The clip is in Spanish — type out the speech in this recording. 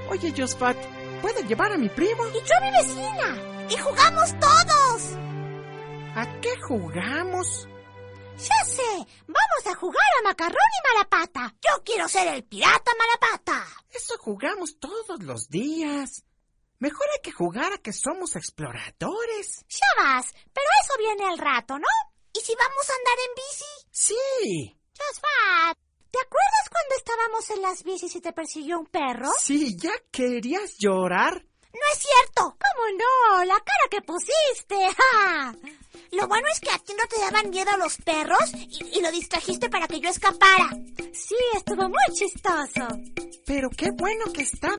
Oye, Josfat, ¿puedo llevar a mi primo? Y yo a mi vecina. Y jugamos todos. ¿A qué jugamos? Ya sé, vamos a jugar a Macarrón y Malapata. Yo quiero ser el pirata Malapata. Eso jugamos todos los días. Mejor hay que jugar a que somos exploradores. Ya vas, pero eso viene al rato, ¿no? ¿Y si vamos a andar en bici? Sí. Josfat, ¿te acuerdas cuando estábamos en las bicis y te persiguió un perro? Sí, ¿ya querías llorar? No es cierto. ¿Cómo no? La cara que pusiste. ¡Ja! Lo bueno es que a ti no te daban miedo los perros y lo distrajiste para que yo escapara. Sí, estuvo muy chistoso. Pero qué bueno que está